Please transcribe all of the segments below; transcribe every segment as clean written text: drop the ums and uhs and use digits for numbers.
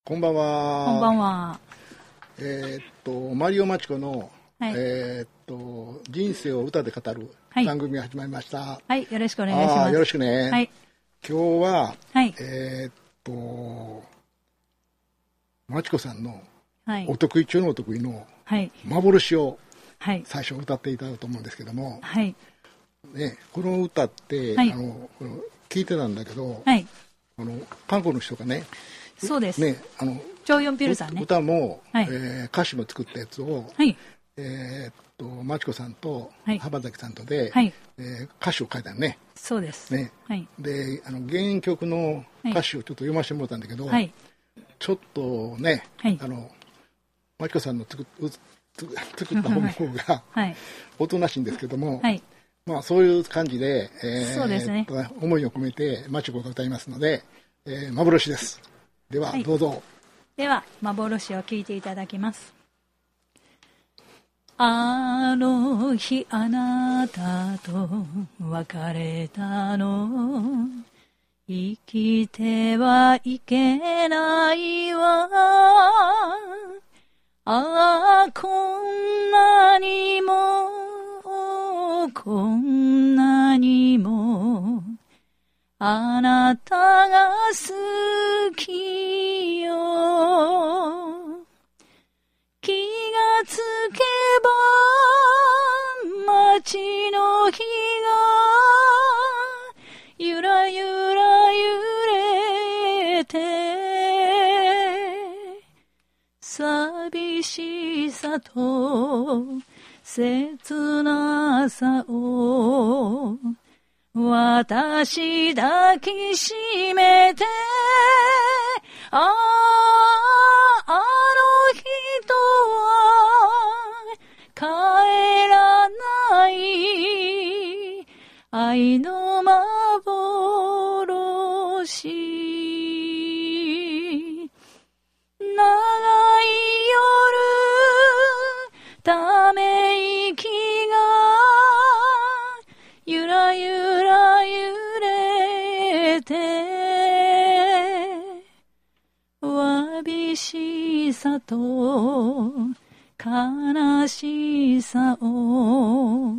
こんばんは。 こんばんは。 マリオマチコの、 はい、 人生を歌で語る番組が始まりました。 はい、よろしくお願いします。 よろしくね。 はい、 今日は、 はい、 マチコさんのはい、 お得意中のお得意のはい、 幻をはい、 最初歌っていただくと思うんですけども、 はい、 ね、この歌って、 はい、 この聞いてたんだけど、 はい、 韓国の人がね、 そうです。 ね、 チョンヨンピルさんね。 歌も、 はい、 歌詞も作ったやつを、 はい、 マチコさんとはい浜崎さんとで、 はい、 歌詞を書いたのね。 そうです。 ね、 はい、 で原曲の歌詞をちょっと読ませてもらったんだけど、 はい、 ちょっとね、 はい、 マチコさんの作った方がはい、 おとなしいんですけども、 はい、 まあ、そういう感じで、 そうですね。 思いを込めてマチコが歌いますので、幻です。では、どうぞ。 では幻を聞いていただきます。あの日あなたと別れたの、生きてはいけないわ。ああ、こんなにもこんなにもあなたが好きよ。気がつけば街の日がゆらゆら揺れて、寂しさと切なさを私抱きしめて、あの人は帰らない愛の幻。長い夜ため息がゆらゆら揺れて、わびしさと悲しさを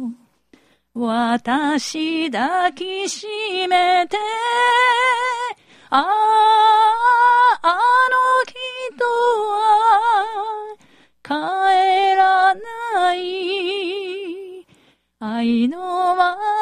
私抱きしめて、あの人は帰らない愛の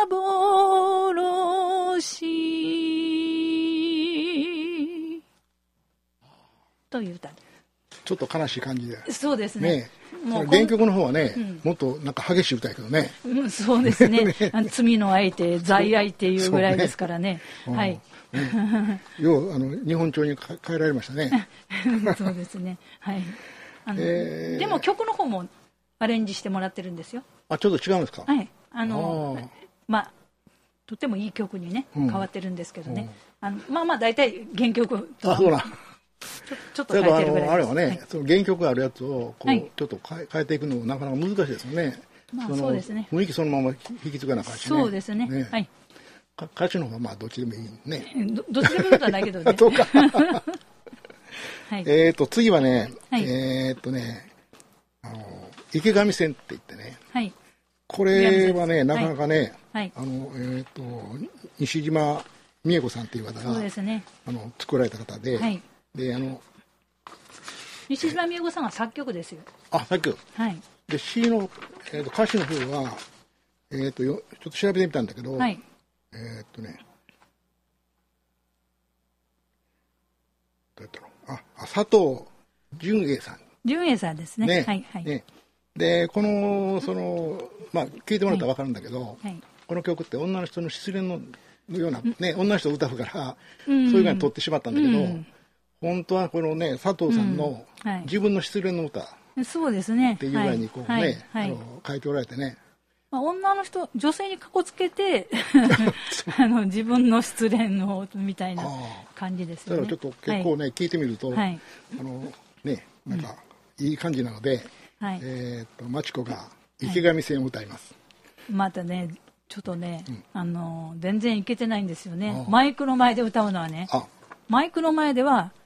幻という歌。 ちょっと悲しい感じで。 そうですね。 もう原曲の方はね、もっとなんか激しい歌やけどね。 そうですね。罪の相手、罪相手いうぐらいですからね。はい。 よう日本調に変えられましたね。 そうですね。はい。でも曲の方もアレンジしてもらってるんですよ。 あ、ちょっと違うんですか。 はい。まあとてもいい曲にね変わってるんですけどね。まあ大体原曲と。 あ、そうな。 ちょっと変えてるぐらいです。 あれはね、その原曲があるやつをこう、ちょっと変えていくのもなかなか難しいですよね。 まあそうですね。 雰囲気そのまま引き継がなかったしね。 そうですね。はい。 歌手の方はまあどっちでもいいね。 どっちでもいいことはないけどね。 そうか。 はい。 次はね、池上線って言ってね。 はい。 これはね、なかなかね、 はい。 西島美恵子さんっていう方が、 そうですね。 作られた方で、 はい。 で西島美恵子さんは作曲ですよ。 あ、作曲。 はい。 で詩の、歌詞の方はちょっと調べてみたんだけど、 はい。 どうやったの？佐藤純英さん。 純英さんですね。 ね。 はいはい。 ね。でまあ聞いてもらったら分かるんだけど、 はい、 この曲って女の人の失恋のようなね、女の人を歌うから、そういう風に撮ってしまったんだけど、本当はこのね佐藤さんの自分の失恋の歌そうですねっていうぐらいにこうね、書いておられてね。 女の人、女性にかこつけて自分の失恋のみたいな感じですよね。 だからちょっと結構ね、聞いてみると、ね、なんかいい感じなので、マチコが池上線を歌います。 またね、ちょっとね、全然いけてないんですよね。マイクの前で歌うのはね、マイクの前では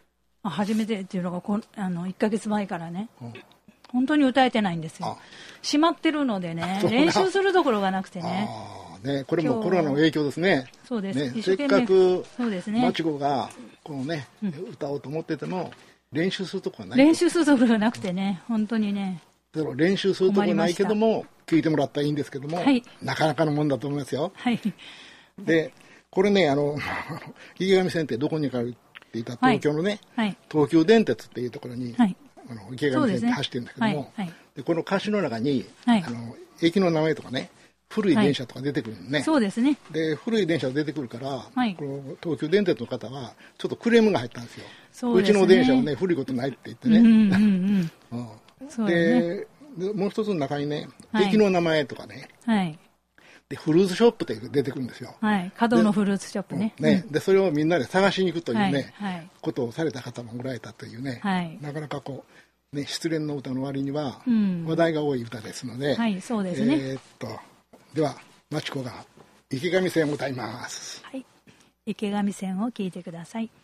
初めてっていうのが1ヶ月前からね、本当に歌えてないんですよ。閉まってるのでね、練習するところがなくてね。 これもコロナの影響ですね。 そうです。 せっかくマチコがこのね、歌おうと思ってても練習するところがない。 練習するところがなくてね、本当にね。 練習するところないけども聞いてもらったらいいんですけども、なかなかのもんだと思いますよ。で、これね、池上線ってどこにかっていた東京のね、東急電鉄っていうところに、池上線って走ってるんだけども、でこの歌詞の中に、駅の名前とかね、古い電車とか出てくるのね。 そうですね。 で、古い電車が出てくるから、この東急電鉄の方はちょっとクレームが入ったんですよ。うちの電車はね、古いことないって言ってね。で、もう一つの中にね、駅の名前とかね、でフルーツショップって出てくるんですよ。 角のフルーツショップね。 でそれをみんなで探しに行くというね、ことをされた方もおられたというね、なかなかこうね、失恋の歌の割には話題が多い歌ですので、 そうですね。 ではマチコが池上線を歌います。 池上線を聞いてください。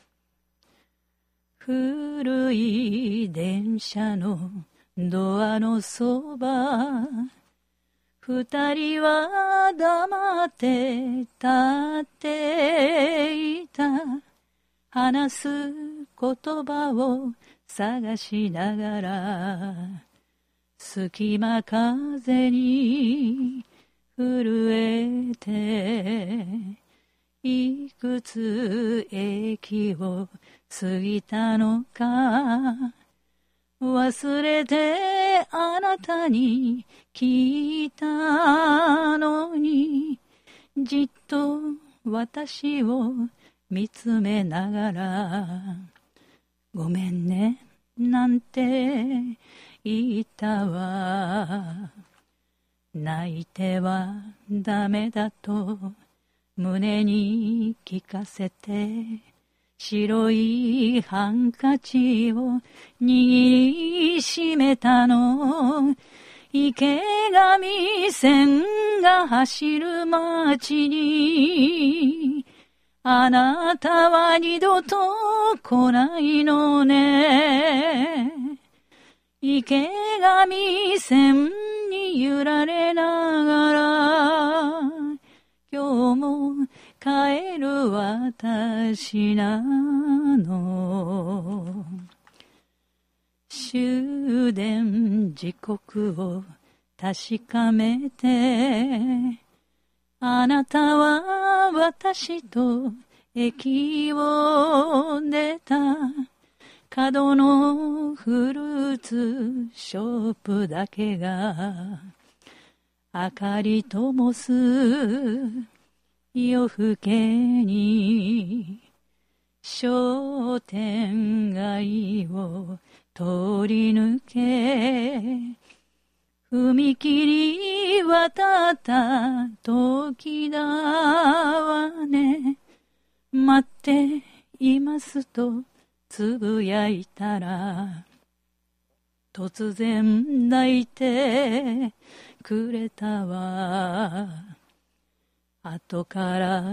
古い電車のドアのそば、二人は黙って立っていた。話す言葉を探しながら、隙間風に震えて、いくつ駅を過ぎたのか、忘れてあなたに聞いたのに、じっと私を見つめながら、ごめんねなんて言ったわ。泣いてはダメだと胸に聞かせて、白いハンカチを握りしめたの。池上線が走る街に、あなたは二度と来ないのね。池上線に揺られながら、今日も帰る私なの。終電時刻を確かめて、あなたは私と駅を出た。角のフルーツショップだけが明かり灯す夜更けに、商店街を通り抜け、踏切渡った時だわね。待っていますとつぶやいたら、突然泣いてくれたわ。後から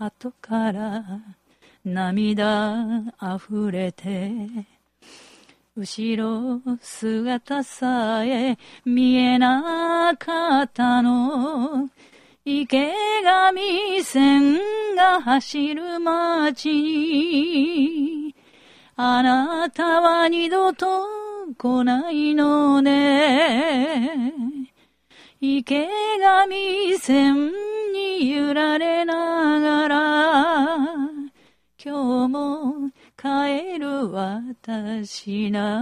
涙あふれて、後ろ姿さえ見えなかったの。池上線が走る街に、あなたは二度と来ないのね。池上線に揺られながら、今日も帰る私な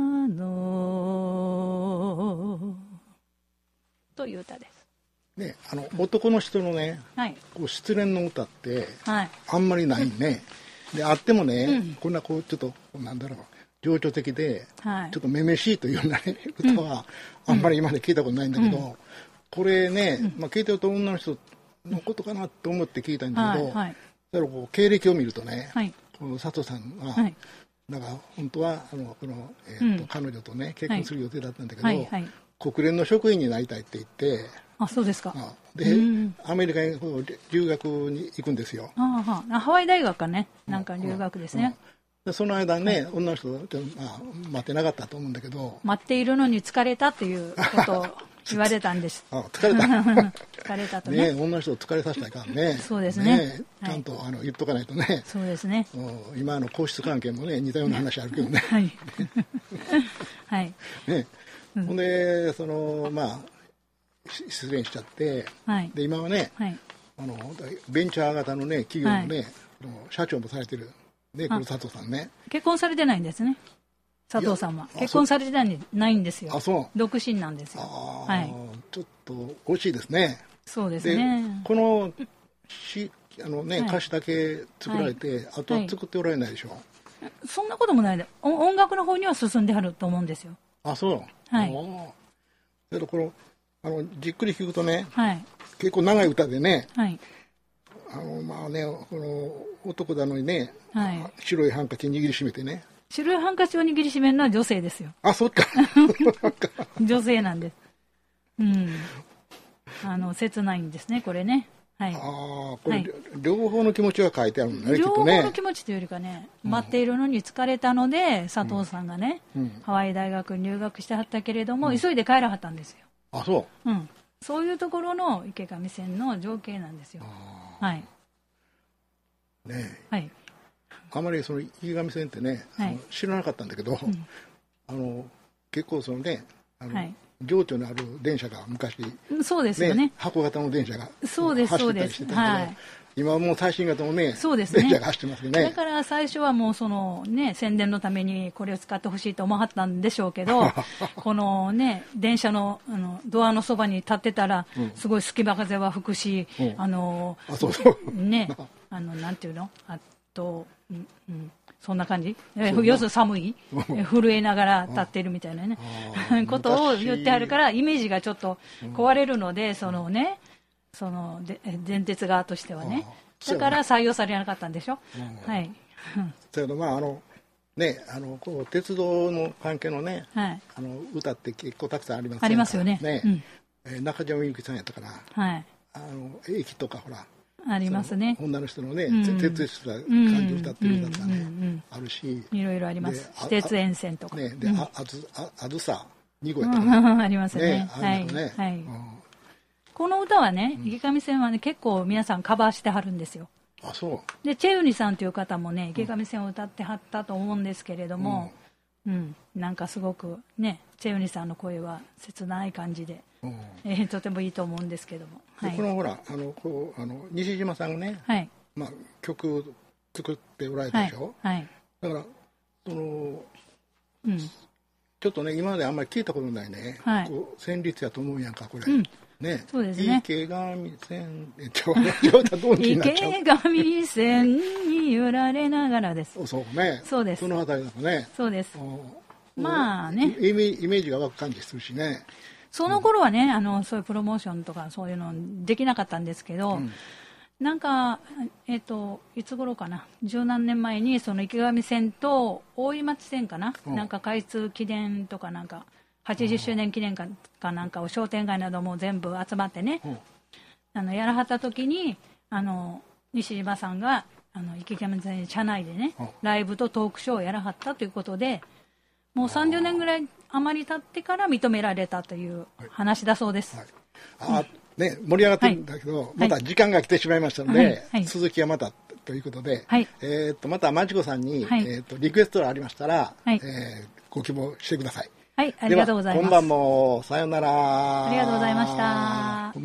の。という歌です。 ね、男の人のね、こう失恋の歌って、あんまりないね。であってもね、こんなこうちょっとなんだろう、情緒的で、ちょっとめめしいというような、ね、歌はあんまり今まで聞いたことないんだけど、これね、聞いてると女の人のことかなと思って聞いたんだけど、だからこう経歴を見るとね、この佐藤さんは、なんか本当は彼女とね結婚する予定だったんだけど、国連の職員になりたいって言って、 そうですか。 で、アメリカに留学に行くんですよ。 ハワイ大学かね、なんか留学ですね。 でその間ね、女の人、待ってなかったと思うんだけど、 待っているのに疲れたっていうことを言われたんです。 疲れた疲れたとね。 女の人を疲れさせたらいかんね。 そうですね。 ちゃんと言っとかないとね。 そうですね。 今の皇室関係もね、似たような話あるけどね。 はい。はい。 ね。ほんで、失恋しちゃって、で、今はね、ベンチャー型のね、企業のね、社長もされてる、ね、この佐藤さんね。 結婚されてないんですね。佐藤さんは結婚されてないんですよ。独身なんですよ。 ちょっと惜しいですね。 そうですね。 この歌詞だけ作られて、あとは作っておられないでしょ。 そんなこともないで、音楽の方には進んではると思うんですよ。 そう。 はい。 けどこのじっくり聞くとね、結構長い歌でね、この男だのにね、白いハンカチ握りしめてね。 白いハンカチを握りしめるのは女性ですよ。 そっか。 女性なんです。切ないんですね、これね。 これ、両方の気持ちが書いてあるんだね、きっとね。 両方の気持ちというよりかね、待っているのに疲れたので、佐藤さんがね、ハワイ大学に入学してはったけれども、急いで帰らはったんですよ。 そう。 そういうところの池上線の情景なんですよ。はい。 あまりその池上線ってね、知らなかったんだけど、結構そのね、情緒のある電車が昔、 そうですよね。 箱型の電車が走ってたりしてたけど、今はもう最新型のね、電車が走ってますよね。 だから最初はもうそのね、宣伝のためにこれを使ってほしいと思わはったんでしょうけど、このね、電車のドアのそばに立ってたら、すごい隙間風は吹くし、ね、なんていうの、そんな感じ、要するに寒い、震えながら立ってるみたいなねことを言ってあるから、イメージがちょっと壊れるので、その電鉄側としてはね、だから採用されなかったんでしょ。はい。 だけどこう鉄道の関係のね、歌って結構たくさんありますよね。 ありますよね。 中島みゆきさんやったかな。駅とかほら。 ありますね。 女の人のね、徹底した感じを歌ってる歌とかね、あるし。 いろいろあります。私鉄沿線とか。 で、あずさ2号やったかな。 ありますね。はい。この歌はね、池上線はね、結構皆さんカバーしてはるんですよ。で、チェウニさんという方もね、池上線を歌ってはったと思うんですけれども、なんかすごくね、チェウニさんの声は切ない感じで、とてもいいと思うんですけども。 このほら、西島さんがね、曲を作っておられたでしょ。だから、ちょっとね、今まであんまり聞いたことないね、旋律やと思うやんか、これ。ね、 そうですね。 池上線、 池上線に揺られながらです。 そうね。 そうです。 そのあたりだとね。 そうです。まあね。 イメージが湧く感じするしね。 その頃はね、そういうプロモーションとかそういうのできなかったんですけど、なんか、いつ頃かな、十何年前にその池上線と大井町線かな、なんか開通記念とかなんか、80周年記念かなんかを商店街なども全部集まってね、やらはった時に西島さんが池上線車内でね、ライブとトークショーをやらはったということで、もう30年ぐらい余り経ってから認められたという話だそうです。 ね、盛り上がってるんだけど、また時間が来てしまいましたので、続きはまたということで、またまちこさんに、リクエストがありましたら、ご希望してください。 はい、ありがとうございます。 では今晩もさよなら。 ありがとうございました。